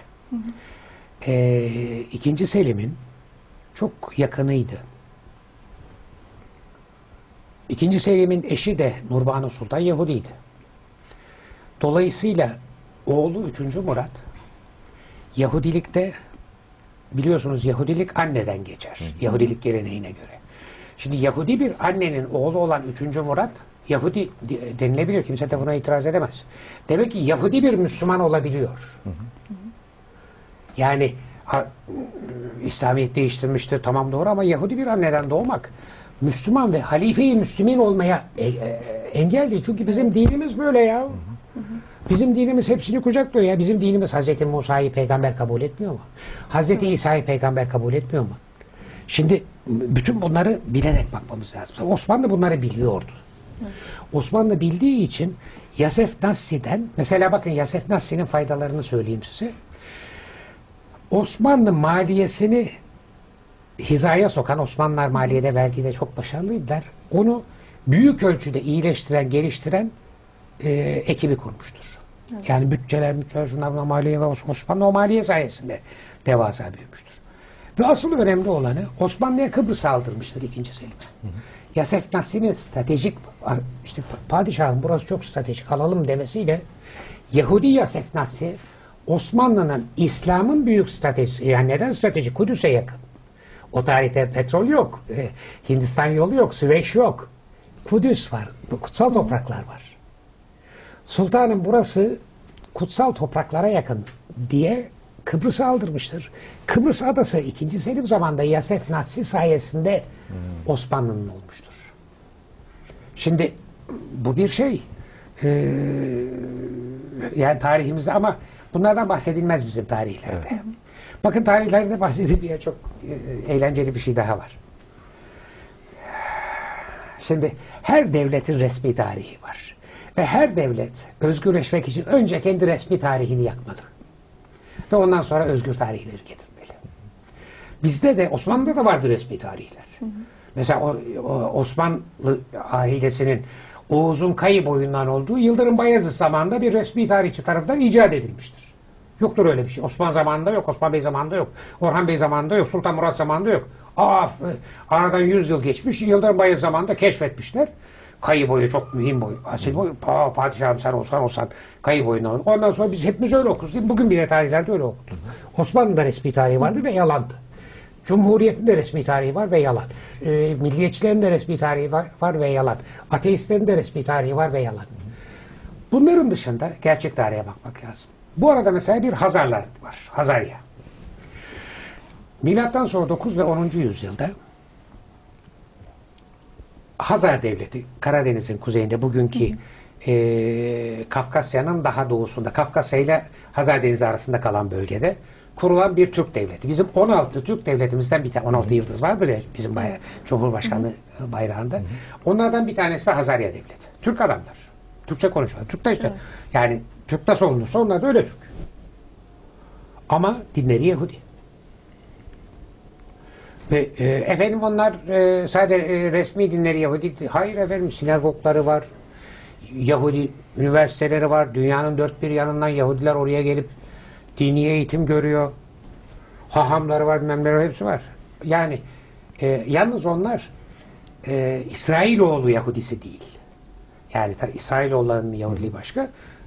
2. Selim'in çok yakınıydı. 2. Selim'in eşi de Nurbanu Sultan Yahudiydi. Dolayısıyla oğlu 3. Murat Yahudilikte, biliyorsunuz Yahudilik anneden geçer. Yahudilik geleneğine göre. Şimdi Yahudi bir annenin oğlu olan 3. Murat Yahudi denilebilir. Kimse de buna itiraz edemez. Demek ki Yahudi bir Müslüman olabiliyor. Yani İslamiyet değiştirmiştir, tamam doğru, ama Yahudi bir anneden doğmak Müslüman ve halife-i Müslümin olmaya engel değil. Çünkü bizim dinimiz böyle ya. Bizim dinimiz hepsini kucaklıyor ya. Bizim dinimiz Hazreti Musa'yı peygamber kabul etmiyor mu? Hazreti İsa'yı peygamber kabul etmiyor mu? Şimdi bütün bunları bilerek bakmamız lazım. Osmanlı bunları biliyordu. Osmanlı bildiği için Yasef Nassi'den, mesela bakın Yasef Nassi'nin faydalarını söyleyeyim size. Osmanlı maliyesini hizaya sokan, Osmanlılar maliyede, vergide çok başarılıydılar. Onu büyük ölçüde iyileştiren, geliştiren ekibi kurmuştur. Evet. Yani bütçeler, şunlar buna maliye ve Osmanlı o maliye sayesinde devasa büyümüştür. Ve asıl önemli olanı, Osmanlı'ya Kıbrıs'a aldırmıştır 2. Selim. Yasef Nassi'nin stratejik, işte padişahın burası çok stratejik, alalım demesiyle Yahudi Yasef Nassi Osmanlı'nın İslam'ın büyük stratejisi, yani neden strateji? Kudüs'e yakın. O tarihte petrol yok, Hindistan yolu yok, Süveyş yok. Kudüs var, kutsal topraklar var. Sultanım burası kutsal topraklara yakın diye Kıbrıs'ı aldırmıştır. Kıbrıs adası 2. Selim zamanında Yasef Nassi sayesinde Osmanlı'nın olmuştur. Şimdi bu bir şey. Yani tarihimizde, ama bunlardan bahsedilmez bizim tarihlerde. Evet. Bakın tarihlerde bahsedilmeyen çok eğlenceli bir şey daha var. Şimdi her devletin resmi tarihi var. Ve her devlet özgürleşmek için önce kendi resmi tarihini yakmalı. Ve ondan sonra özgür tarihleri getirmeli. Bizde de, Osmanlı'da da vardı resmi tarihler. Mesela Osmanlı ailesinin Oğuz'un Kayı boyundan olduğu Yıldırım Bayezid zamanında bir resmi tarihçi tarafından icat edilmiştir. Yoktur öyle bir şey. Osman zamanında yok, Osman Bey zamanında yok, Orhan Bey zamanında yok, Sultan Murat zamanında yok. Aradan 100 yıl geçmiş, Yıldırım Bayezid zamanında keşfetmişler. Kayı boyu çok mühim boy. Asil boy. Padişahım sen olsan Kayı boyundan. Ondan sonra biz hepimiz öyle okuruz. Değil mi? Bugün bile tarihlerde öyle okuduk. Osmanlı'da resmi tarihi vardı ve yalandı. Cumhuriyet'in de resmi tarihi var ve yalan. Milliyetçilerin de resmi tarihi var ve yalan. Ateistlerin de resmi tarihi var ve yalan. Bunların dışında gerçek tarihe bakmak lazım. Bu arada mesela bir Hazarlar var. Hazarya. Milattan sonra 9 ve 10. yüzyılda Hazar Devleti, Karadeniz'in kuzeyinde, bugünkü Kafkasya'nın daha doğusunda, Kafkasya ile Hazar Denizi arasında kalan bölgede kurulan bir Türk devleti. Bizim 16 Türk devletimizden bir tane, 16 yıldız vardır ya bizim Cumhurbaşkanlığı bayrağında. Onlardan bir tanesi de Hazarya Devleti. Türk adamlar. Türkçe konuşuyorlar. Türk de işte. Evet. Yani Türk nasıl olunursa onlar da öyle Türk. Ama dinleri Yahudi. Ve efendim onlar sadece resmi dinleri Yahudi. Hayır efendim, sinagogları var. Yahudi üniversiteleri var. Dünyanın dört bir yanından Yahudiler oraya gelip dini eğitim görüyor. Hahamları var, bilmem neler, hepsi var. Yani yalnız onlar İsrailoğlu Yahudisi değil. Yani İsrailoğullarının Yahudiliği başka.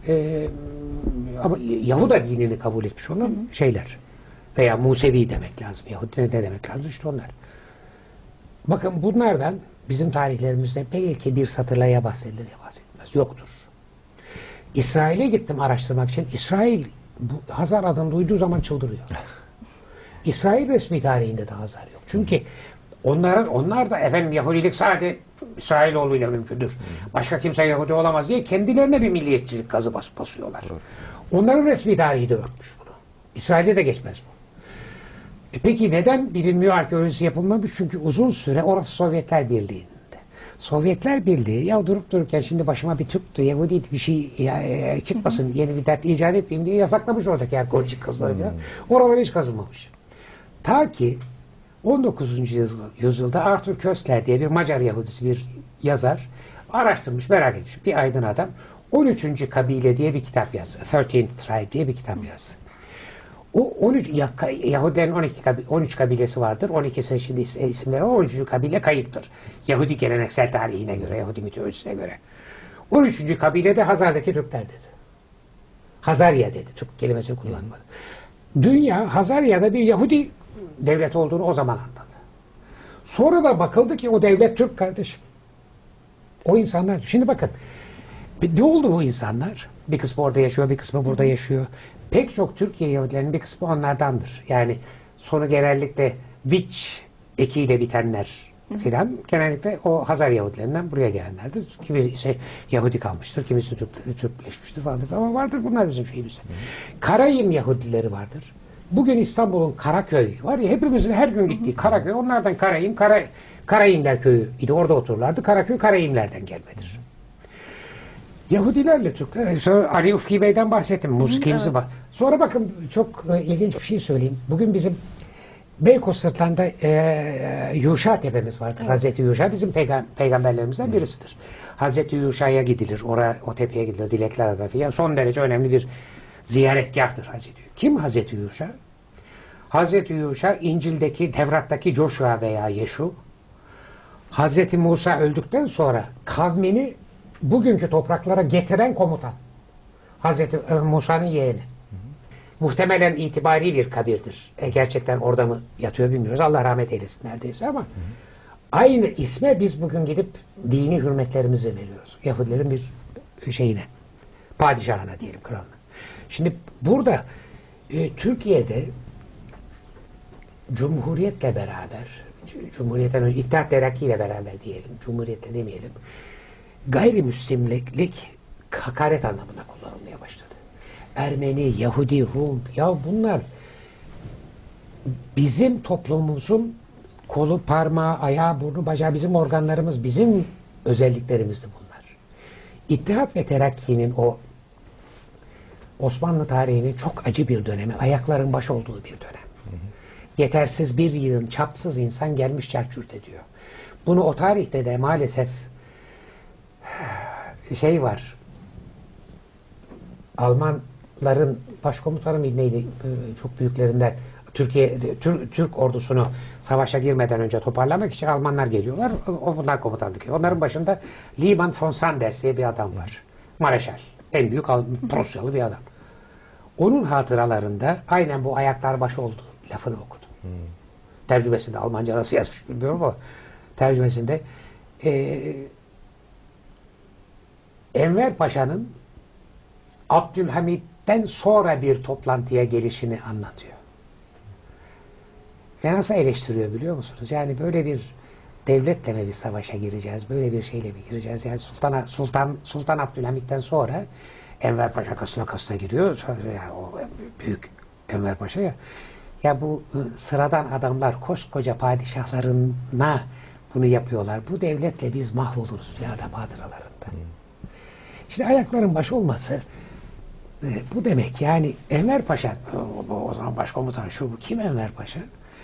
Ama Yahuda dinini kabul etmiş olan şeyler. Veya Musevi demek lazım. Yahudi ne demek lazım? İşte onlar. Bakın bunlardan bizim tarihlerimizde belki bir satırlaya bahsedilir ya bahsedilmez. Yoktur. İsrail'e gittim araştırmak için. İsrail bu Hazar adını duyduğu zaman çıldırıyor. İsrail resmi tarihinde de Hazar yok. Çünkü onlar da efendim Yahudilik sadece İsrailoğlu'yla mümkündür. Başka kimse Yahudi olamaz diye kendilerine bir milliyetçilik gazı basıyorlar. Onların resmi tarihi de örtmüş bunu. İsrail'de de geçmez bu. Peki neden bilinmiyor, arkeolojisi yapılmamış? Çünkü uzun süre orası Sovyetler Birliği'nde. Sovyetler Birliği, ya durup dururken şimdi başıma bir Türk Yahudi bir şey çıkmasın, yeni bir dert icat etmeyeyim diye yasaklamış oradaki arkeolojik kazıları falan. Oralar hiç kazılmamış. Ta ki 19. yüzyılda Arthur Köstler diye bir Macar Yahudisi bir yazar araştırmış, merak etmiş. Bir aydın adam 13. kabile diye bir kitap yazdı. 13 Tribe diye bir kitap yazdı. O 13 Yahudilerin 13 kabilesi vardır. 12'si şimdi isimleri var. 13. kabile kayıptır. Yahudi geleneksel tarihine göre, Yahudi mitolojisine göre. 13. kabilede Hazar'daki Türkler dedi. Hazarya dedi. Türk kelimesini kullanmadı. Dünya Hazarya'da bir Yahudi devlet olduğunu o zaman anladı. Sonra da bakıldı ki o devlet Türk kardeşim. O insanlar, şimdi bakın ne oldu bu insanlar? Bir kısmı orada yaşıyor, bir kısmı burada yaşıyor. Pek çok Türkiye Yahudilerinin bir kısmı onlardandır. Yani sonu genellikle Viç ekiyle bitenler filan genellikle o Hazar Yahudilerinden buraya gelenlerdir. Kimisi Yahudi kalmıştır, kimisi Türkleşmiştir falan. Ama vardır bunlar bizim şeyimizde. Karayim Yahudileri vardır. Bugün İstanbul'un Karaköy var ya, hepimizin her gün gittiği Karaköy, onlardan Karayimler köyü idi, orada otururlardı. Karaköy Karayimlerden gelmedir. Yahudilerle Türkler. Sonra Ali Ufki Bey'den bahsettim. Musikimizi bak. Sonra bakın çok ilginç bir şey söyleyeyim. Bugün bizim Beykoz Sırtları'nda Yuşa tepemiz vardır. Evet. Hazreti Yuşa bizim peygamberlerimizden birisidir. Hazreti Yuşa'ya gidilir. O tepeye gidilir. Dilekler adına falan. Son derece önemli bir ziyaretgahtır Hazreti Yuşa. Kim Hazreti Yuşa? Hazreti Yuşa İncil'deki, Tevrat'taki Joshua veya Yeşu. Hazreti Musa öldükten sonra kavmini bugünkü topraklara getiren komutan. Hazreti Musa'nın yeğeni. Muhtemelen itibari bir kabirdir. Gerçekten orada mı yatıyor bilmiyoruz. Allah rahmet eylesin neredeyse ama aynı isme biz bugün gidip dini hürmetlerimizi veriyoruz. Yahudilerin bir şeyine, padişahına diyelim, kralına. Şimdi burada Türkiye'de Cumhuriyetle beraber, Cumhuriyetten önce İttihat Terakki ile beraber diyelim, Cumhuriyetle demeyelim, gayrimüslimlik hakaret anlamına kullanılmaya başladı. Ermeni, Yahudi, Rum, ya bunlar bizim toplumumuzun kolu, parmağı, ayağı, burnu, bacağı, bizim organlarımız, bizim özelliklerimizdi bunlar. İttihat ve Terakki'nin o Osmanlı tarihinin çok acı bir dönemi, ayakların baş olduğu bir dönem. Yetersiz bir yığın, çapsız insan gelmiş çarçurt ediyor. Bunu o tarihte de maalesef şey var, Almanların başkomutanı neydi, çok büyüklerinden, Türk ordusunu savaşa girmeden önce toparlamak için Almanlar geliyorlar. Bunlar komutanlık ediyor. Onların başında Liman von Sanders diye bir adam var. Mareşal. En büyük Prusyalı bir adam. Onun hatıralarında aynen bu ayaklar başı olduğu lafını okudum. Tercümesinde, Almanca nasıl yazmış bilmiyorum ama tercümesinde Enver Paşa'nın Abdülhamit'ten sonra bir toplantıya gelişini anlatıyor. Ve nasıl eleştiriyor biliyor musunuz? Yani böyle bir devletle mi bir savaşa gireceğiz? Böyle bir şeyle mi gireceğiz? Yani Sultan Abdülhamit'ten sonra Enver Paşa kasına giriyor. Yani o büyük Enver Paşa ya. Ya bu sıradan adamlar koskoca padişahlarına bunu yapıyorlar. Bu devletle biz mahvoluruz ya adam hatıralarında. Şimdi ayakların başı olması bu demek. Yani Enver Paşa, o zaman başkomutan şu bu. Kim Enver Paşa?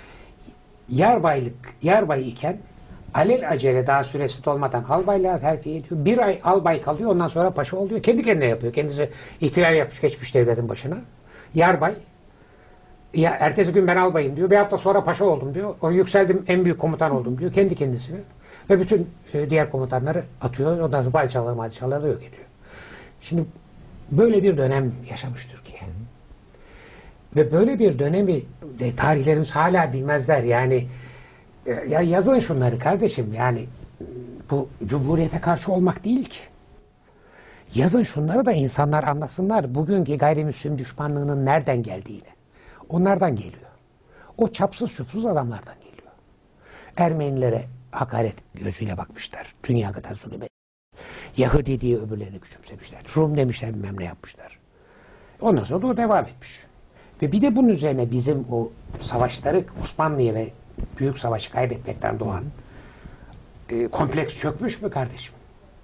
Yarbay iken alelacele daha süresi dolmadan albaylığa terfi ediyor. Bir ay albay kalıyor, ondan sonra paşa oluyor. Kendi kendine yapıyor. Kendisi ihtilal yapmış, geçmiş devletin başına. Yarbay. Ya ertesi gün ben albayım diyor. Bir hafta sonra paşa oldum diyor. O yükseldim, en büyük komutan oldum diyor. Kendi kendisine. Ve bütün diğer komutanları atıyor. Ondan sonra padişahları da yok ediyor. Şimdi böyle bir dönem yaşamış Türkiye. Ve böyle bir dönemi de tarihlerimiz hala bilmezler. Yani ya yazın şunları kardeşim. Yani bu Cumhuriyete karşı olmak değil ki. Yazın şunları da insanlar anlasınlar. Bugünkü gayrimüslim düşmanlığının nereden geldiğini. Onlardan geliyor. O çapsız çupsuz adamlardan geliyor. Ermenilere hakaret gözüyle bakmışlar. Dünya kadar zulüm. Yahudi diye öbürlerini küçümsemişler. Rum demişler, bilmem ne yapmışlar. Ondan sonra da o devam etmiş. Ve bir de bunun üzerine bizim o savaşları, Osmanlı'ya ve büyük savaşı kaybetmekten doğan kompleks çökmüş mü kardeşim?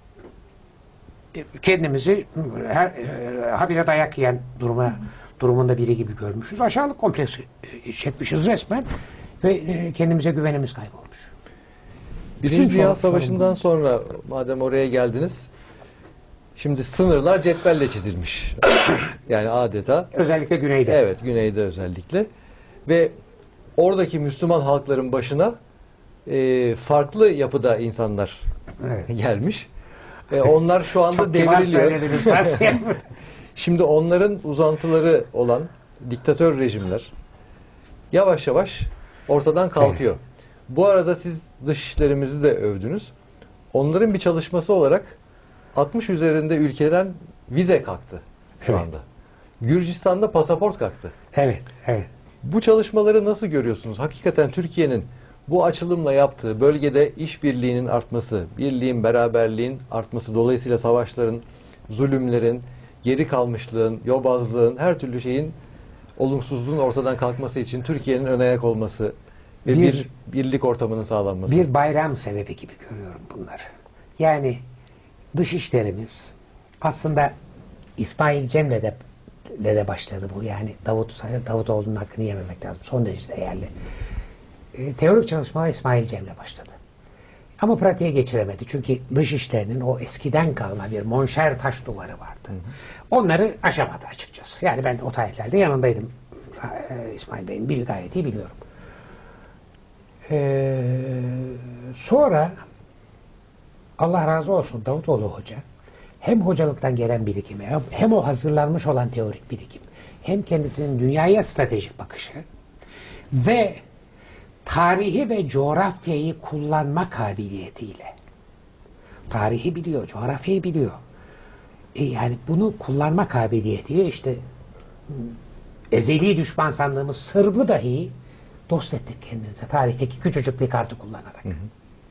Kendimizi habire dayak yiyen durumunda biri gibi görmüşüz. Aşağılık kompleksi çekmişiz resmen ve kendimize güvenimiz kaybolmuş. Birinci Dünya Savaşı'ndan sonra madem oraya geldiniz, şimdi sınırlar cetvelle çizilmiş. Yani adeta. Özellikle güneyde. Evet, güneyde özellikle. Ve oradaki Müslüman halkların başına farklı yapıda insanlar gelmiş. Onlar şu anda devriliyor. Şimdi onların uzantıları olan diktatör rejimler yavaş yavaş ortadan kalkıyor. Evet. Bu arada siz dışişlerimizi de övdünüz. Onların bir çalışması olarak 60 üzerinde ülkeden vize kalktı şu anda. Gürcistan'da pasaport kalktı. Evet, evet. Bu çalışmaları nasıl görüyorsunuz? Hakikaten Türkiye'nin bu açılımla yaptığı bölgede işbirliğinin artması, birliğin, beraberliğin artması, dolayısıyla savaşların, zulümlerin, geri kalmışlığın, yobazlığın, her türlü şeyin olumsuzluğun ortadan kalkması için Türkiye'nin ön ayak olması ve bir birlik ortamının sağlanması. Bir bayram sebebi gibi görüyorum bunları. Yani dışişlerimiz aslında İsmail Cem'le de başladı bu. Yani Davutoğlu'nun hakkını yememek lazım. Son derece değerli. Teorik çalışmalar İsmail Cem'le başladı. Ama pratiğe geçiremedi. Çünkü dışişlerinin o eskiden kalma bir monşer taş duvarı vardı. Onları aşamadı açıkçası. Yani ben o tarihlerde yanındaydım. İsmail Bey'in gayet iyi biliyorum. Sonra Allah razı olsun Davutoğlu Hoca hem hocalıktan gelen birikimi hem o hazırlanmış olan teorik birikim hem kendisinin dünyaya stratejik bakışı ve tarihi ve coğrafyayı kullanma kabiliyetiyle. Tarihi biliyor, coğrafyayı biliyor. Yani bunu kullanma kabiliyetiyle işte ezeli düşman sandığımız Sırbı dahi dost ettik kendinize. Tarihteki küçücük bir kartı kullanarak. Hı hı.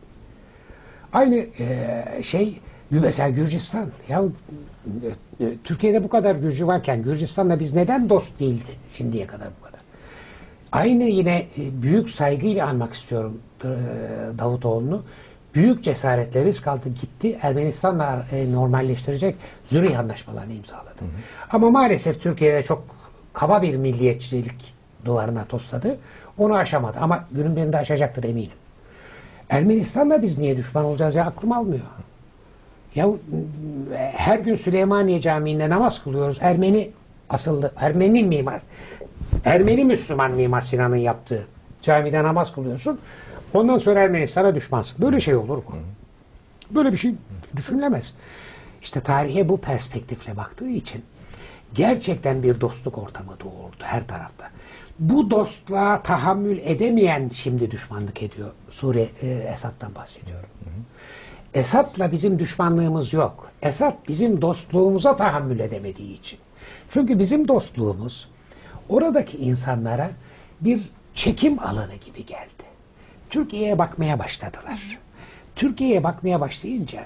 Aynı şey mesela Gürcistan. Ya Türkiye'de bu kadar Gürcü varken Gürcistan'la biz neden dost değildi şimdiye kadar bu kadar? Aynı yine büyük saygıyla anmak istiyorum Davutoğlu'nu. Büyük cesaretle risk aldı, gitti Ermenistan'la normalleştirecek Zürih anlaşmalarını imzaladı. Hı hı. Ama maalesef Türkiye'de çok kaba bir milliyetçilik duvarına tosladı. Onu aşamadı ama günün birinde aşacaktır eminim. Ermenistan'la biz niye düşman olacağız ya, aklım almıyor. Ya her gün Süleymaniye Camii'nde namaz kılıyoruz. Ermeni asıllı, Ermeni mimar, Ermeni Müslüman Mimar Sinan'ın yaptığı camide namaz kılıyorsun. Ondan sonra Ermenistan'a düşmansın. Böyle şey olur mu? Böyle bir şey düşünülemez. İşte tarihe bu perspektifle baktığı için gerçekten bir dostluk ortamı doğurdu her tarafta. Bu dostluğa tahammül edemeyen şimdi düşmanlık ediyor. Suriye Esad'dan bahsediyorum. Esad'la bizim düşmanlığımız yok. Esad bizim dostluğumuza tahammül edemediği için. Çünkü bizim dostluğumuz oradaki insanlara bir çekim alanı gibi geldi. Türkiye'ye bakmaya başladılar. Türkiye'ye bakmaya başlayınca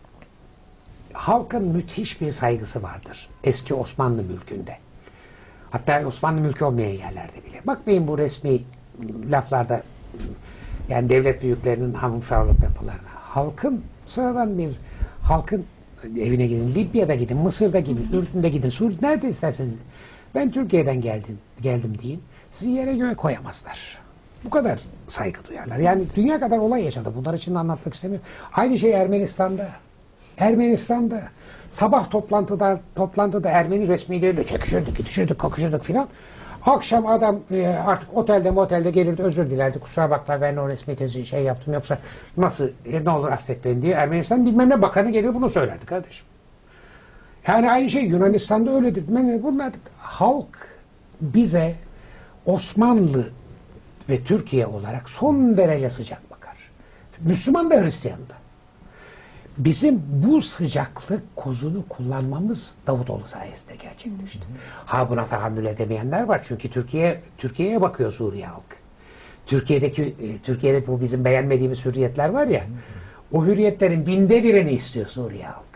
halkın müthiş bir saygısı vardır. Eski Osmanlı mülkünde. Hatta Osmanlı mülkü olmayan yerlerde bile. Bakmayın bu resmi laflarda, yani devlet büyüklerinin hamşarlık yapılarına. Halkın, sıradan bir halkın evine gidin, Libya'da gidin, Mısır'da gidin, Ürdün'de gidin, Suriye, nerede isterseniz. Ben Türkiye'den geldim deyin. Sizi yere göğe koyamazlar. Bu kadar saygı duyarlar. Yani dünya kadar olay yaşadı. Bunlar için de anlatmak istemiyorum. Aynı şey Ermenistan'da. Ermenistan'da sabah toplantıda Ermeni resmileriyle çekişirdik, gidişirdik, kakışırdık filan. Akşam adam artık otelde gelirdi, özür dilerdi. Kusura bakma ben o resmi tezi şey yaptım, yoksa nasıl ne olur affet beni diye. Ermenistan bilmem ne bakanı gelir bunu söylerdi kardeşim. Yani aynı şey Yunanistan'da öyledir. Bunlar halk bize Osmanlı ve Türkiye olarak son derece sıcak bakar. Müslüman da Hristiyan da. Bizim bu sıcaklık kozunu kullanmamız Davutoğlu sayesinde gerçekleşti. Ha, buna tahammül edemeyenler var. Çünkü Türkiye'ye bakıyor Suriye halkı. Türkiye'de bu bizim beğenmediğimiz hürriyetler var ya, o hürriyetlerin 1/1000'ini istiyor Suriye halkı.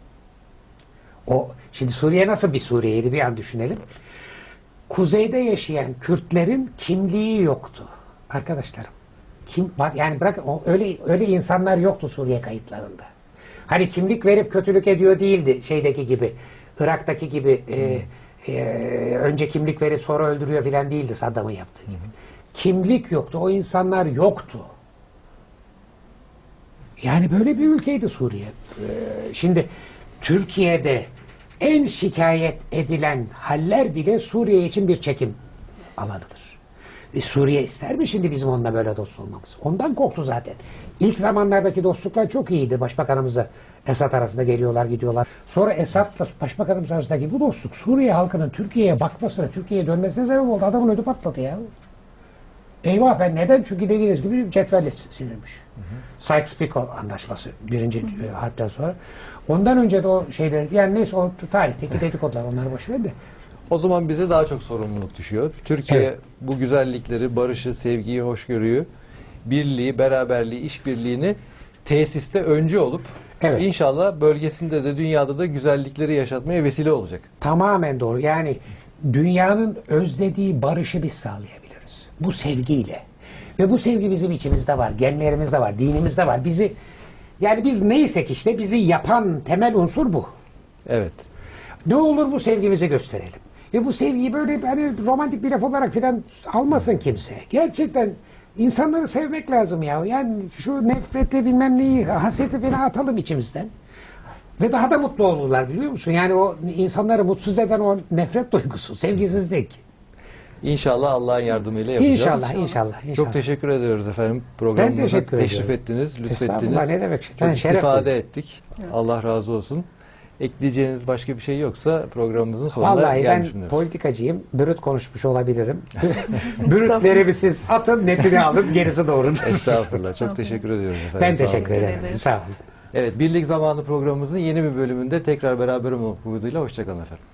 Şimdi Suriye nasıl bir Suriye'ydi bir an düşünelim. Kuzeyde yaşayan Kürtlerin kimliği yoktu. Arkadaşlarım. Yani bırakın, öyle insanlar yoktu Suriye kayıtlarında. Hani kimlik verip kötülük ediyor değildi şeydeki gibi. Irak'taki gibi önce kimlik verip sonra öldürüyor filan değildi Saddam'ın yaptığı gibi. Kimlik yoktu. O insanlar yoktu. Yani böyle bir ülkeydi Suriye. Şimdi Türkiye'de en şikayet edilen haller bile Suriye için bir çekim alanıdır. Suriye ister mi şimdi bizim onunla böyle dost olmamız? Ondan korktu zaten. İlk zamanlardaki dostluklar çok iyiydi. Başbakanımızla Esad arasında geliyorlar gidiyorlar. Sonra Esad'la başbakanımız arasındaki bu dostluk Suriye halkının Türkiye'ye bakmasına, Türkiye'ye dönmesine sebep oldu. Adamın ödü patladı ya. Eyvah, ben neden? Çünkü dediğiniz gibi cetvelle sinirmiş. Sykes-Picot anlaşması birinci harpten sonra. Ondan önce de o şeyler, yani neyse o tarihteki dedikodular, onları boş ver de. O zaman bize daha çok sorumluluk düşüyor. Türkiye Evet. bu güzellikleri, barışı, sevgiyi, hoşgörüyü, birliği, beraberliği, işbirliğini tesiste öncü olup Evet. inşallah bölgesinde de dünyada da güzellikleri yaşatmaya vesile olacak. Tamamen doğru. Yani dünyanın özlediği barışı biz sağlayabiliriz. Bu sevgiyle. Ve bu sevgi bizim içimizde var, genlerimizde var, dinimizde var. Yani biz neysek işte bizi yapan temel unsur bu. Evet. Ne olur bu sevgimizi gösterelim. Ve bu sevgiyi böyle hani romantik bir laf olarak filan almasın kimse. Gerçekten insanları sevmek lazım ya. Yani şu nefreti bilmem neyi, haseti falan atalım içimizden. Ve daha da mutlu olurlar, biliyor musun? Yani o insanları mutsuz eden o nefret duygusu, sevgisizlik. İnşallah Allah'ın yardımıyla yapacağız. İnşallah. Çok teşekkür ediyoruz efendim. Ben Programımıza teşekkür teşrif ediyorum. ettiniz, Estağfurullah, lütfettiniz. ne demek? Çok Ben şeref istifade duydum. ettik. Allah razı olsun. Ekleyeceğiniz başka bir şey yoksa programımızın sonuna Vallahi gelmiş ben bulunuyoruz. politikacıyım. Brüt konuşmuş olabilirim. Brütlerimi siz atın, netini alın, gerisi doğrudur. Estağfurullah. Çok teşekkür ediyorum efendim. Ben Sağ olun. teşekkür ederim. ederiz. Sağ olun. Evet, Birlik Zamanı programımızın yeni bir bölümünde tekrar beraber olmak umuduyla hoşçakalın efendim.